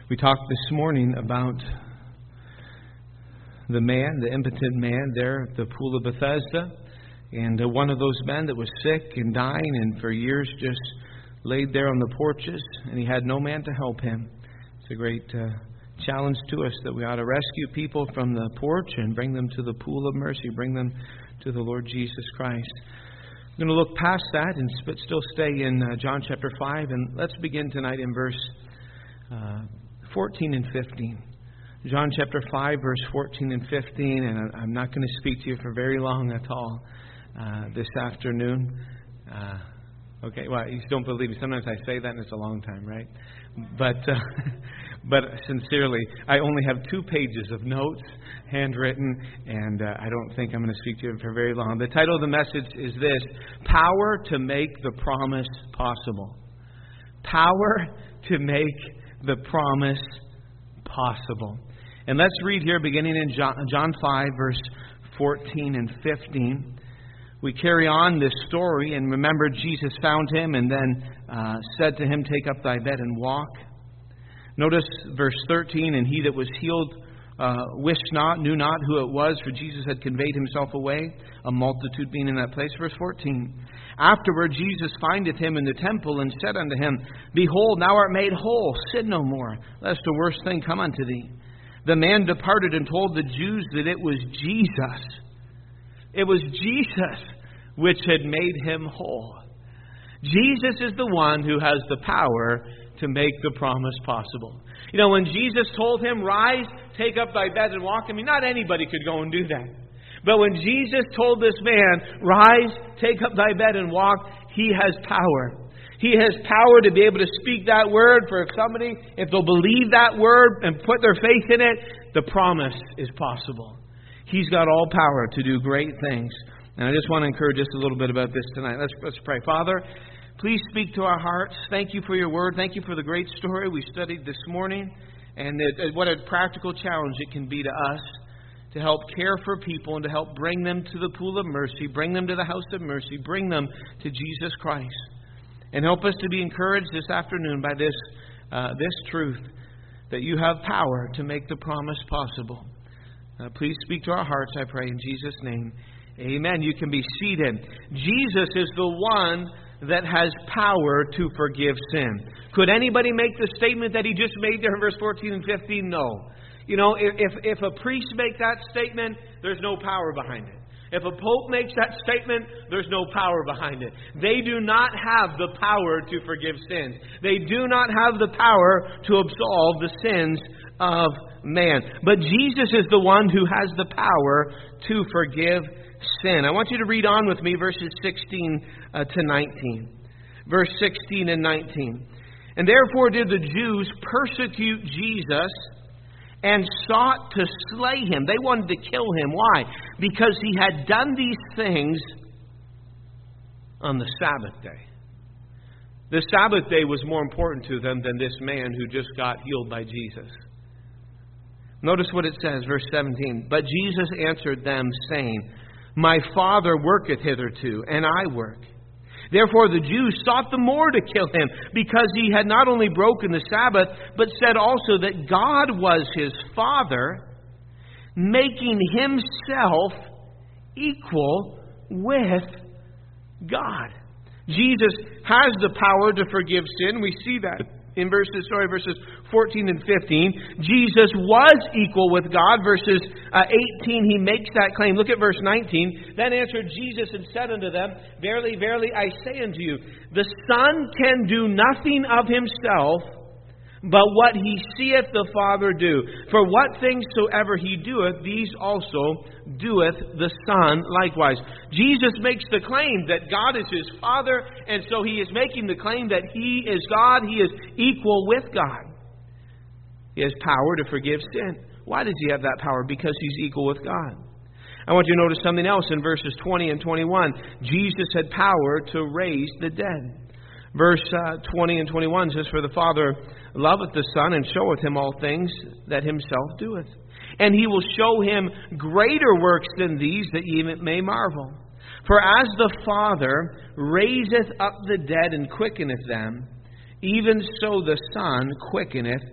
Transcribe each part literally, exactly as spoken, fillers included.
We talked this morning about the man, the impotent man there at the pool of Bethesda, and uh, one of those men that was sick and dying and for years just laid there on the porches, and he had no man to help him. It's a great uh, challenge to us that we ought to rescue people from the porch and bring them to the pool of mercy, bring them to the Lord Jesus Christ. I'm going to look past that and but still stay in uh, John chapter five, and let's begin tonight in verse uh, fourteen and fifteen. John chapter five, verse fourteen and fifteen, and I'm not going to speak to you for very long at all uh, this afternoon. Uh, okay, well, you don't believe me. Sometimes I say that and it's a long time, right? But uh, but sincerely, I only have two pages of notes, handwritten, and uh, I don't think I'm going to speak to you for very long. The title of the message is this: Power to Make the Promise Possible. Power to make the promise possible. And let's read here beginning in John, John five, verse fourteen and fifteen. We carry on this story, and remember Jesus found him and then uh, said to him, "Take up thy bed and walk." Notice verse thirteen, "And he that was healed uh, wist not, knew not who it was, for Jesus had conveyed himself away, a multitude being in that place." Verse fourteen, "Afterward Jesus findeth him in the temple, and said unto him, Behold, thou art made whole, sin no more, lest a worse thing come unto thee. The man departed and told the Jews that it was Jesus. It was Jesus which had made him whole." Jesus is the one who has the power to make the promise possible. You know, when Jesus told him, "Rise, take up thy bed and walk," I mean, not anybody could go and do that. But when Jesus told this man, "Rise, take up thy bed and walk," he has power. He has power to be able to speak that word for if somebody, if they'll believe that word and put their faith in it, the promise is possible. He's got all power to do great things. And I just want to encourage just a little bit about this tonight. Let's, let's pray. Father, please speak to our hearts. Thank you for your word. Thank you for the great story we studied this morning. And it, what a practical challenge it can be to us to help care for people and to help bring them to the pool of mercy, bring them to the house of mercy, bring them to Jesus Christ. And help us to be encouraged this afternoon by this uh, this truth, that you have power to make the promise possible. Uh, please speak to our hearts, I pray, in Jesus' name. Amen. You can be seated. Jesus is the one that has power to forgive sin. Could anybody make the statement that he just made there in verse fourteen and fifteen? No. You know, if, if a priest makes that statement, there's no power behind it. If a pope makes that statement, there's no power behind it. They do not have the power to forgive sins. They do not have the power to absolve the sins of man. But Jesus is the one who has the power to forgive sin. I want you to read on with me verses sixteen uh, to nineteen. Verse sixteen and nineteen. "And therefore did the Jews persecute Jesus and sought to slay him." They wanted to kill him. Why? Because he had done these things on the Sabbath day. The Sabbath day was more important to them than this man who just got healed by Jesus. Notice what it says, verse seventeen. "But Jesus answered them, saying, My Father worketh hitherto, and I work. Therefore the Jews sought the more to kill him, because he had not only broken the Sabbath, but said also that God was his Father, making himself equal with God." Jesus has the power to forgive sin. We see that in verses, sorry, verses fourteen and fifteen. Jesus was equal with God. Verses uh, eighteen, he makes that claim. Look at verse nineteen. "Then answered Jesus and said unto them, Verily, verily, I say unto you, the Son can do nothing of himself, but what he seeth the Father do. For what things soever he doeth, these also doeth the Son likewise." Jesus makes the claim that God is his Father, and so he is making the claim that he is God, he is equal with God. He has power to forgive sin. Why does he have that power? Because he's equal with God. I want you to notice something else in verses twenty and twenty-one. Jesus had power to raise the dead. Verse uh, twenty and twenty-one says, "For the Father loveth the Son, and showeth him all things that himself doeth. And he will show him greater works than these, that ye may marvel. For as the Father raiseth up the dead and quickeneth them, even so the Son quickeneth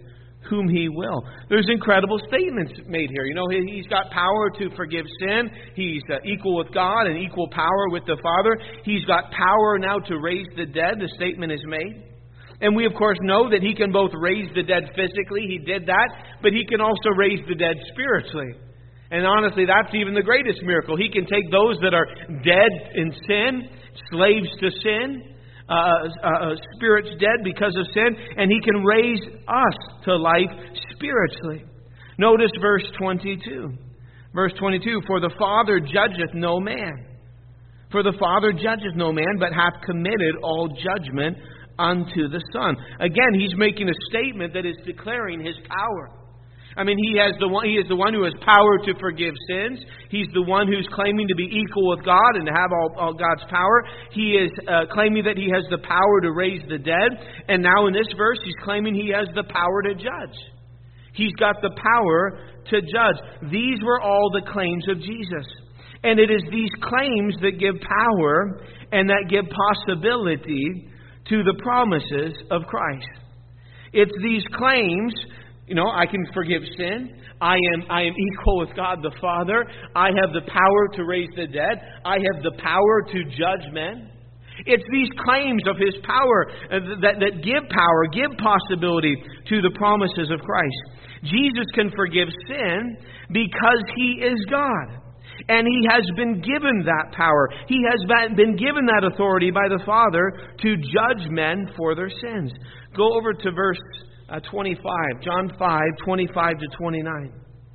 whom He will. There's incredible statements made here. You know, He's got power to forgive sin. He's uh, equal with God and equal power with the Father. He's got power now to raise the dead. The statement is made. And we, of course, know that He can both raise the dead physically. He did that. But He can also raise the dead spiritually. And honestly, that's even the greatest miracle. He can take those that are dead in sin, slaves to sin, Uh, uh, spirits dead because of sin, and He can raise us to life spiritually. Notice verse twenty-two. Verse twenty-two, for the Father judgeth no man. For the Father judgeth no man, but hath committed all judgment unto the Son. Again, He's making a statement that is declaring His power. I mean, he has the one. He is the one who has power to forgive sins. He's the one who's claiming to be equal with God and to have all, all God's power. He is uh, claiming that He has the power to raise the dead. And now in this verse, He's claiming He has the power to judge. He's got the power to judge. These were all the claims of Jesus. And it is these claims that give power and that give possibility to the promises of Christ. It's these claims. You know, I can forgive sin. I am I am equal with God the Father. I have the power to raise the dead. I have the power to judge men. It's these claims of His power that, that give power, give possibility to the promises of Christ. Jesus can forgive sin because He is God. And He has been given that power. He has been given that authority by the Father to judge men for their sins. Go over to verse Uh, twenty-five, John five, twenty-five to twenty-nine.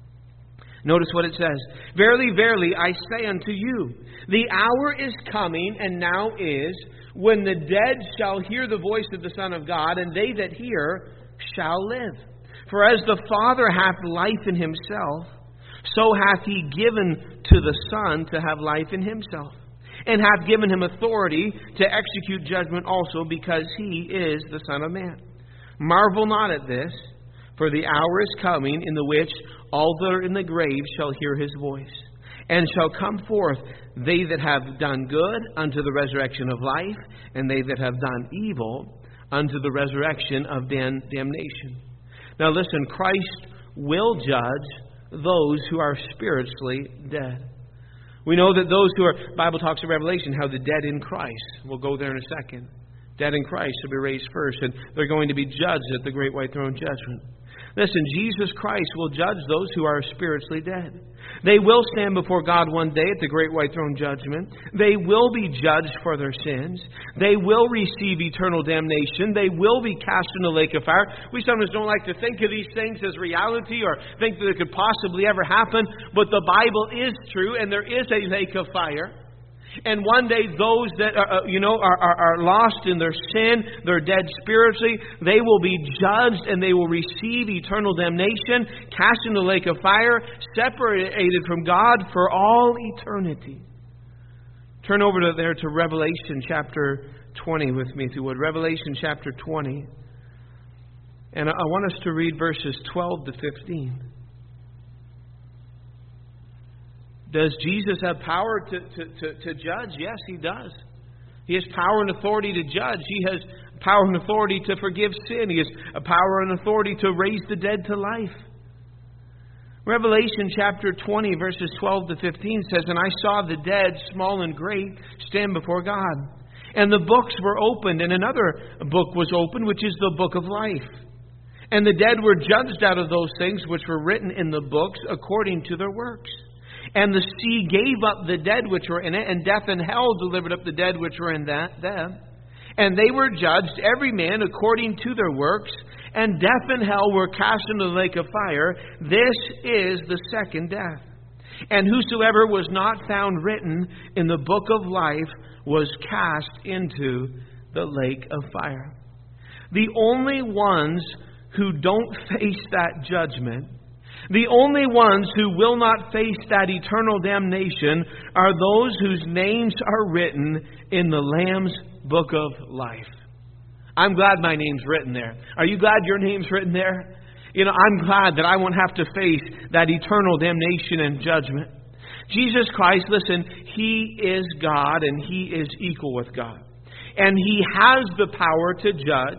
Notice what it says. Verily, verily, I say unto you, the hour is coming, and now is, when the dead shall hear the voice of the Son of God, and they that hear shall live. For as the Father hath life in Himself, so hath He given to the Son to have life in Himself, and hath given Him authority to execute judgment also, because He is the Son of Man. Marvel not at this, for the hour is coming in the which all that are in the grave shall hear His voice, and shall come forth, they that have done good unto the resurrection of life, and they that have done evil unto the resurrection of dam- damnation. Now listen, Christ will judge those who are spiritually dead. We know that those who are, the Bible talks in Revelation, how the dead in Christ, we'll go there in a second. Dead in Christ shall be raised first, and they're going to be judged at the great white throne judgment. Listen, Jesus Christ will judge those who are spiritually dead. They will stand before God one day at the great white throne judgment. They will be judged for their sins. They will receive eternal damnation. They will be cast in the lake of fire. We sometimes don't like to think of these things as reality or think that it could possibly ever happen, but the Bible is true, and there is a lake of fire. And one day those that are, uh, you know, are, are, are lost in their sin, they're dead spiritually, they will be judged and they will receive eternal damnation, cast in the lake of fire, separated from God for all eternity. Turn over to there to Revelation chapter twenty with me, if you would. Revelation chapter twenty. And I want us to read verses twelve to fifteen. Does Jesus have power to, to, to, to judge? Yes, He does. He has power and authority to judge. He has power and authority to forgive sin. He has a power and authority to raise the dead to life. Revelation chapter twenty, verses twelve to fifteen says, And I saw the dead, small and great, stand before God. And the books were opened, and another book was opened, which is the book of life. And the dead were judged out of those things which were written in the books according to their works. And the sea gave up the dead which were in it, and death and hell delivered up the dead which were in that them. And they were judged, every man according to their works, and death and hell were cast into the lake of fire. This is the second death. And whosoever was not found written in the book of life was cast into the lake of fire. The only ones who don't face that judgment, the only ones who will not face that eternal damnation, are those whose names are written in the Lamb's book of life. I'm glad my name's written there. Are you glad your name's written there? You know, I'm glad that I won't have to face that eternal damnation and judgment. Jesus Christ, listen, He is God and He is equal with God. And He has the power to judge.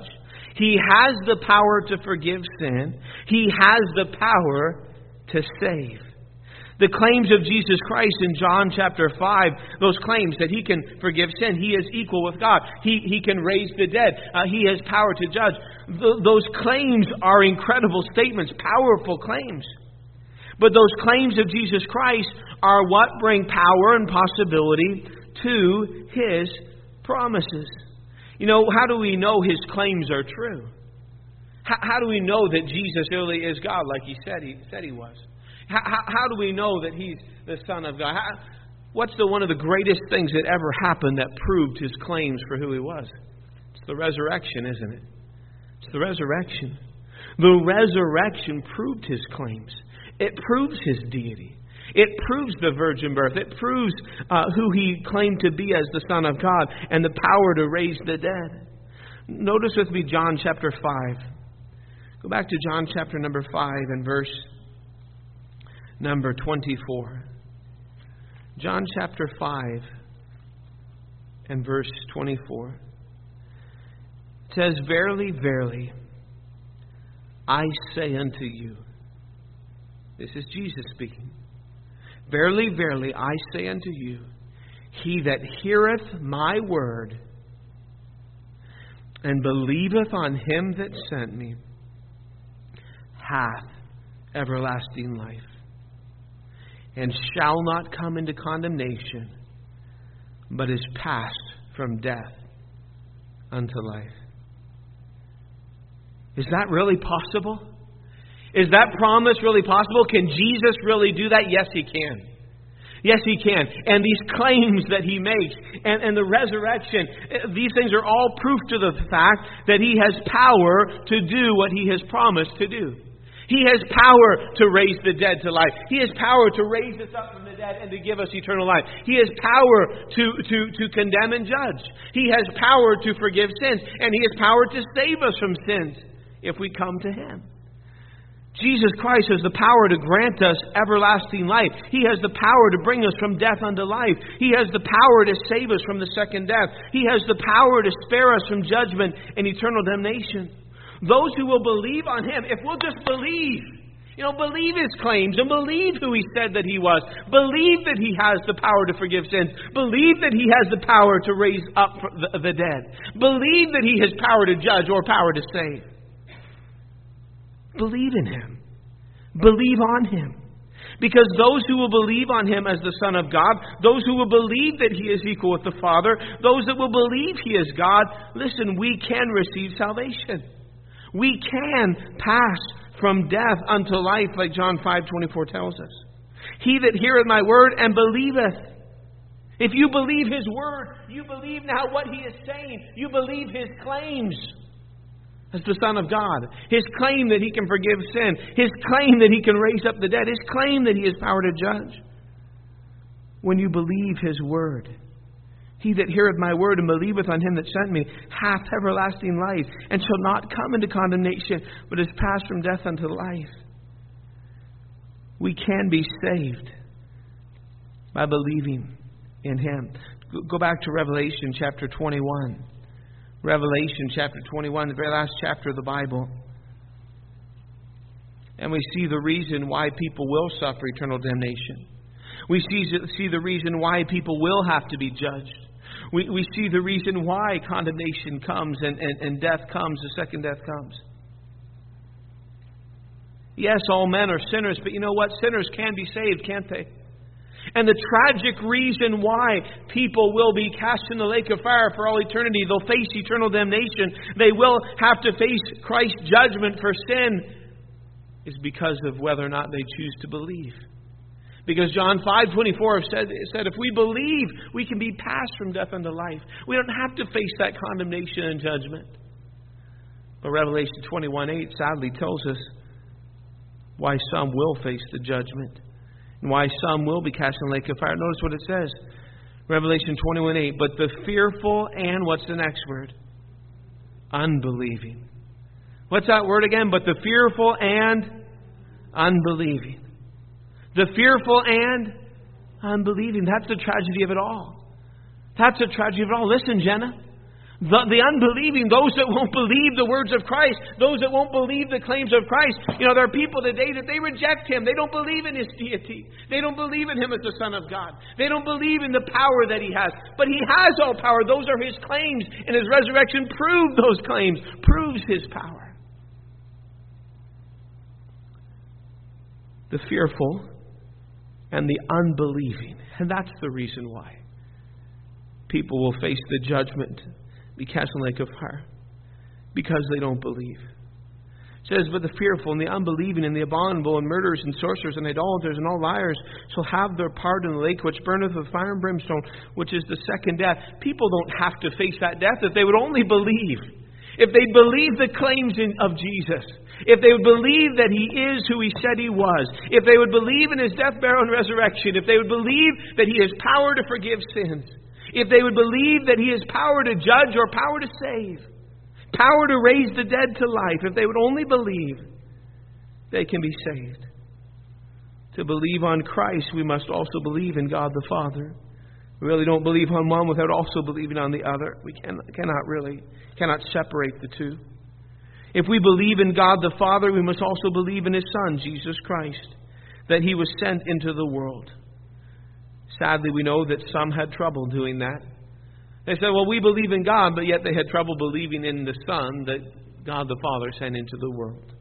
He has the power to forgive sin. He has the power to save. The claims of Jesus Christ in John chapter five, those claims that He can forgive sin, He is equal with God, He, he can raise the dead, uh, He has power to judge. Th- those claims are incredible statements, powerful claims. But those claims of Jesus Christ are what bring power and possibility to His promises. You know, how do we know His claims are true? How, how do we know that Jesus really is God like He said He, said he was? How, how, how do we know that He's the Son of God? How, what's the one of the greatest things that ever happened that proved His claims for who He was? It's the resurrection, isn't it? It's the resurrection. The resurrection proved His claims. It proves His deity. It proves the virgin birth. It proves uh, who He claimed to be as the Son of God and the power to raise the dead. Notice with me John chapter five. Go back to John chapter number five and verse number twenty-four. John chapter five and verse twenty-four. It says, "Verily, verily, I say unto you." This is Jesus speaking. "Verily, verily, I say unto you, he that heareth my word and believeth on Him that sent me hath everlasting life, and shall not come into condemnation, but is passed from death unto life." Is that really possible? Is that promise really possible? Can Jesus really do that? Yes, He can. Yes, He can. And these claims that He makes and, and the resurrection, these things are all proof to the fact that He has power to do what He has promised to do. He has power to raise the dead to life. He has power to raise us up from the dead and to give us eternal life. He has power to, to, to condemn and judge. He has power to forgive sins. And He has power to save us from sins if we come to Him. Jesus Christ has the power to grant us everlasting life. He has the power to bring us from death unto life. He has the power to save us from the second death. He has the power to spare us from judgment and eternal damnation. Those who will believe on Him, if we'll just believe, you know, believe His claims and believe who He said that He was. Believe that He has the power to forgive sins. Believe that He has the power to raise up the dead. Believe that He has power to judge or power to save. Believe in Him. Believe on Him. Because those who will believe on Him as the Son of God, those who will believe that He is equal with the Father, those that will believe He is God, listen, we can receive salvation. We can pass from death unto life, like John five twenty-four tells us. "He that heareth my word and believeth." If you believe His word, you believe now what He is saying. You believe His claims as the Son of God. His claim that He can forgive sin. His claim that He can raise up the dead. His claim that He has power to judge. When you believe His word. "He that heareth my word and believeth on Him that sent me hath everlasting life, and shall not come into condemnation, but is passed from death unto life." We can be saved by believing in Him. Go back to Revelation chapter twenty-one. Revelation chapter twenty-one, the very last chapter of the Bible. And we see the reason why people will suffer eternal damnation. We see, see the reason why people will have to be judged. We, we see the reason why condemnation comes and, and, and death comes, the second death comes. Yes, all men are sinners, but you know what? Sinners can be saved, can't they? And the tragic reason why people will be cast in the lake of fire for all eternity, they'll face eternal damnation, they will have to face Christ's judgment for sin, is because of whether or not they choose to believe. Because John five twenty-four said, said, if we believe, we can be passed from death unto life. We don't have to face that condemnation and judgment. But Revelation twenty-one eight sadly tells us why some will face the judgment. And why some will be cast in the lake of fire. Notice what it says. Revelation twenty-one eight. But the fearful and, what's the next word? Unbelieving. What's that word again? But the fearful and unbelieving. The fearful and unbelieving. That's the tragedy of it all. That's the tragedy of it all. Listen, Jenna. The, the unbelieving, those that won't believe the words of Christ, those that won't believe the claims of Christ. You know, there are people today that they reject Him. They don't believe in His deity. They don't believe in Him as the Son of God. They don't believe in the power that He has. But He has all power. Those are His claims. And His resurrection proved those claims, proves His power. The fearful and the unbelieving. And that's the reason why people will face the judgment, be cast in the lake of fire, because they don't believe. It says, but the fearful and the unbelieving and the abominable and murderers and sorcerers and idolaters and all liars shall have their part in the lake which burneth with fire and brimstone, which is the second death. People don't have to face that death if they would only believe. If they believe the claims in, of Jesus. If they would believe that He is who He said He was. If they would believe in His death, burial, and resurrection. If they would believe that He has power to forgive sins. If they would believe that He has power to judge or power to save, power to raise the dead to life, if they would only believe, they can be saved. To believe on Christ, we must also believe in God the Father. We really don't believe on one without also believing on the other. We cannot, cannot really, cannot separate the two. If we believe in God the Father, we must also believe in His Son, Jesus Christ, that He was sent into the world. Sadly, we know that some had trouble doing that. They said, well, we believe in God, but yet they had trouble believing in the Son that God the Father sent into the world.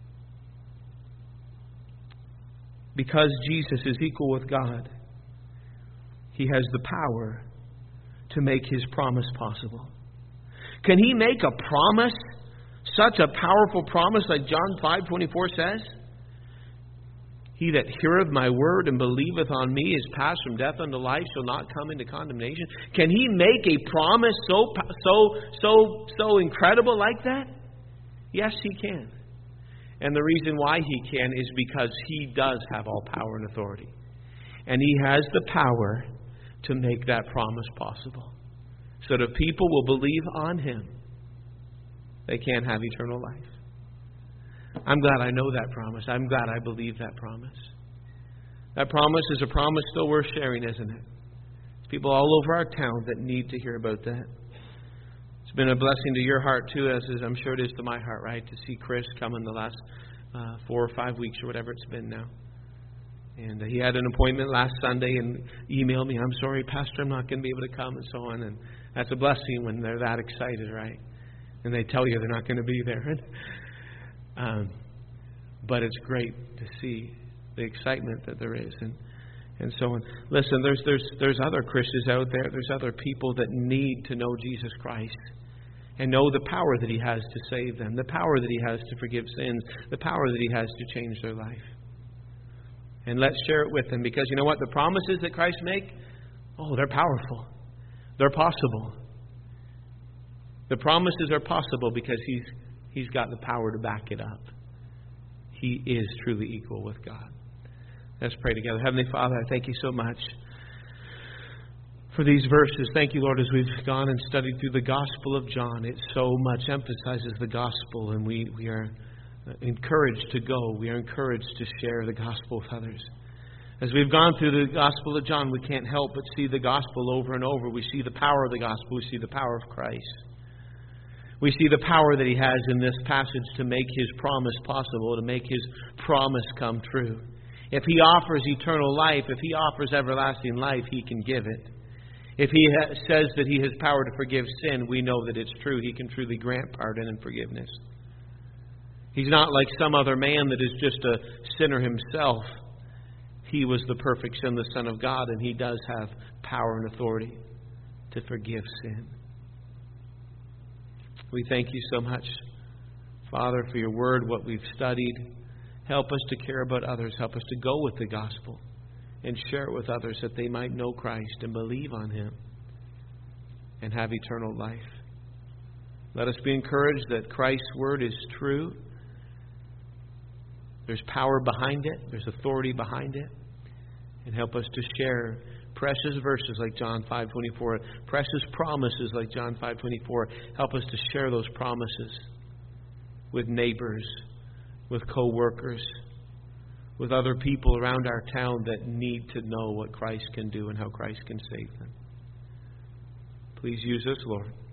Because Jesus is equal with God, He has the power to make His promise possible. Can He make a promise, such a powerful promise like John five twenty-four says? He that heareth my word and believeth on me is passed from death unto life, shall not come into condemnation. Can He make a promise so so so so incredible like that? Yes, He can. And the reason why He can is because He does have all power and authority. And He has the power to make that promise possible. So that if people will believe on Him, they can have eternal life. I'm glad I know that promise. I'm glad I believe that promise. That promise is a promise still worth sharing, isn't it? There's people all over our town that need to hear about that. It's been a blessing to your heart too, as is, I'm sure it is to my heart, right? To see Chris come in the last uh, four or five weeks or whatever it's been now. And uh, he had an appointment last Sunday and emailed me, I'm sorry, Pastor, I'm not going to be able to come and so on. And that's a blessing when they're that excited, right? And they tell you they're not going to be there. Um, but it's great to see the excitement that there is, and and so on. Listen, there's there's there's other Christians out there. There's other people that need to know Jesus Christ and know the power that He has to save them, the power that He has to forgive sins, the power that He has to change their life. And let's share it with them, because you know what? The promises that Christ make, oh, they're powerful. They're possible. The promises are possible because He's He's got the power to back it up. He is truly equal with God. Let's pray together. Heavenly Father, I thank You so much for these verses. Thank You, Lord, as we've gone and studied through the Gospel of John. It so much emphasizes the Gospel, and we, we are encouraged to go. We are encouraged to share the Gospel with others. As we've gone through the Gospel of John, we can't help but see the Gospel over and over. We see the power of the Gospel. We see the power of Christ. We see the power that He has in this passage to make His promise possible, to make His promise come true. If He offers eternal life, if He offers everlasting life, He can give it. If He ha- says that He has power to forgive sin, we know that it's true. He can truly grant pardon and forgiveness. He's not like some other man that is just a sinner himself. He was the perfect Son, the Son of God, and He does have power and authority to forgive sin. We thank You so much, Father, for Your word, what we've studied. Help us to care about others. Help us to go with the gospel and share it with others that they might know Christ and believe on Him and have eternal life. Let us be encouraged that Christ's word is true. There's power behind it. There's authority behind it. And help us to share precious verses like John five twenty-four, precious promises like John five twenty-four. Help us to share those promises with neighbors, with co-workers, with other people around our town that need to know what Christ can do and how Christ can save them. Please use us, Lord.